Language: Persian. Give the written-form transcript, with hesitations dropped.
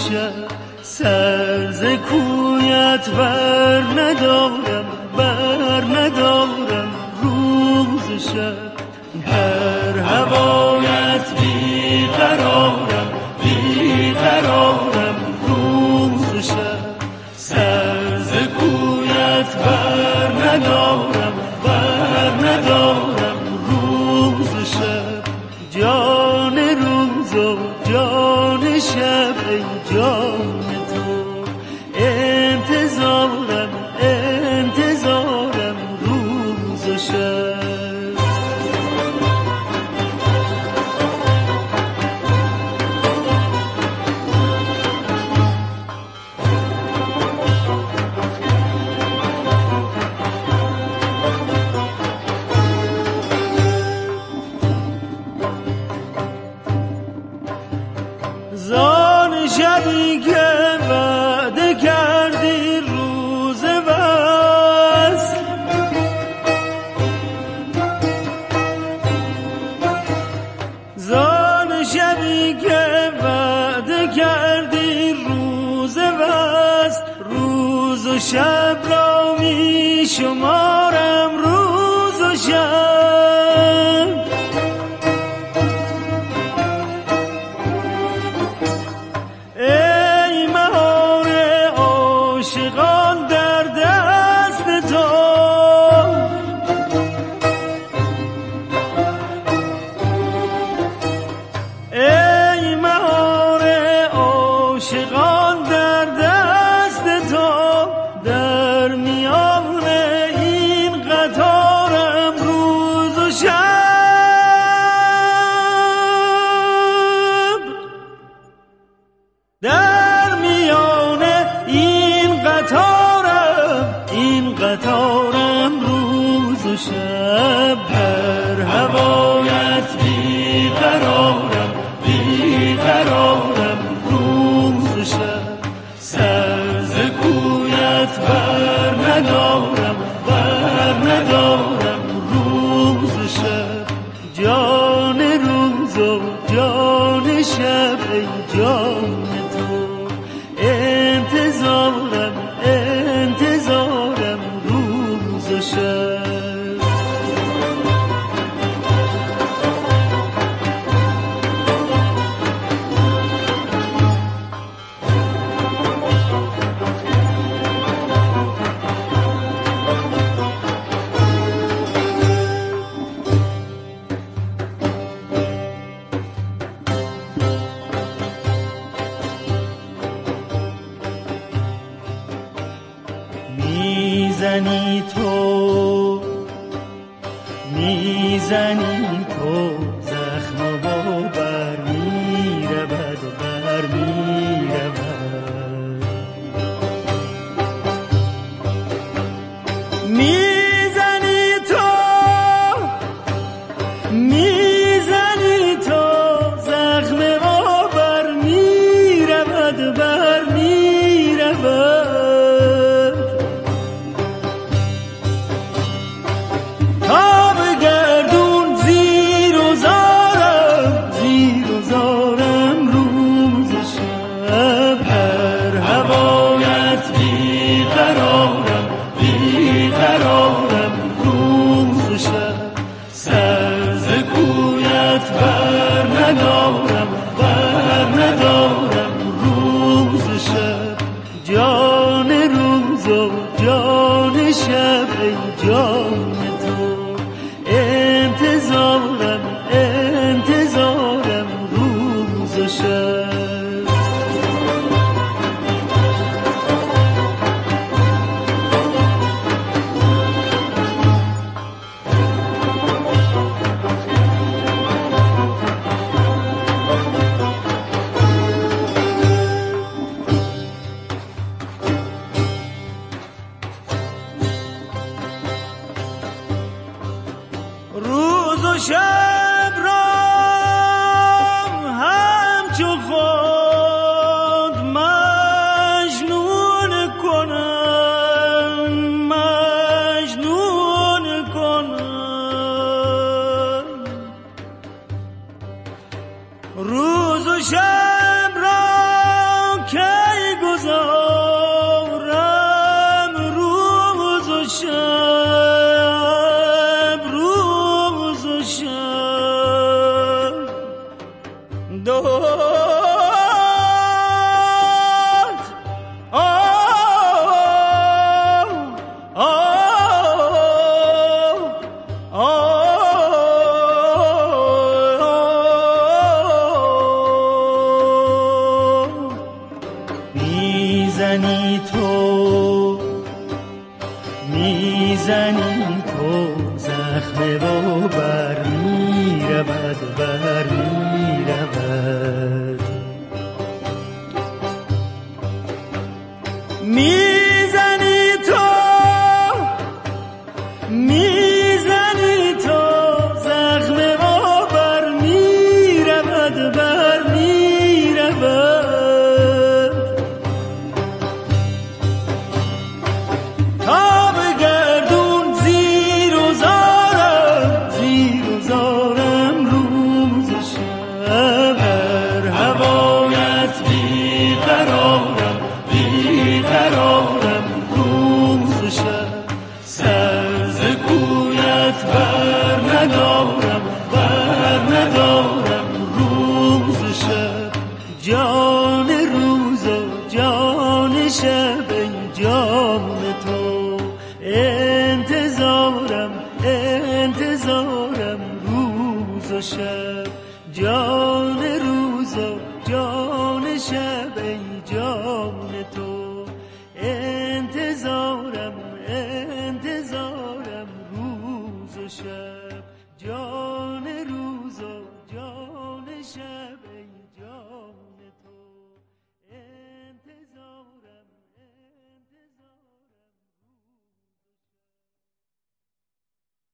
شب سر ز کویت بر ندارم روز شب در هوایت بیقرارم روز شب سر ز کویت بر ندارم روز شب جان روز و جان شب ای جان تو انتظارم روز و شب زان شبی که وعده کردی روز وصل زان شبی که وعده کردی روز وصل روز و شب را می شمارم روز و شب قطارم روز و شب در هوایت بیقرارم روز و شب سر ز کویت بر ندارم روز و شب جان روز و جان شب ای جان تو انتظارم روز و شب میزنی تو زخم با بر میرود میزنی تو زخم با بر میرود بر ندارم روز میزنی تو زخم و بر میرود بر میرود میزنی تو زخم و بر میرود بر میرود تا به گردون زیر و زارم روز و شب بر هوایت بیقرارم روز و شب سر ز کویت بر ندارم روز و شب جان روز و جان شب ای جان تو انتظارم روز و شب جان روز و جان شب ای جان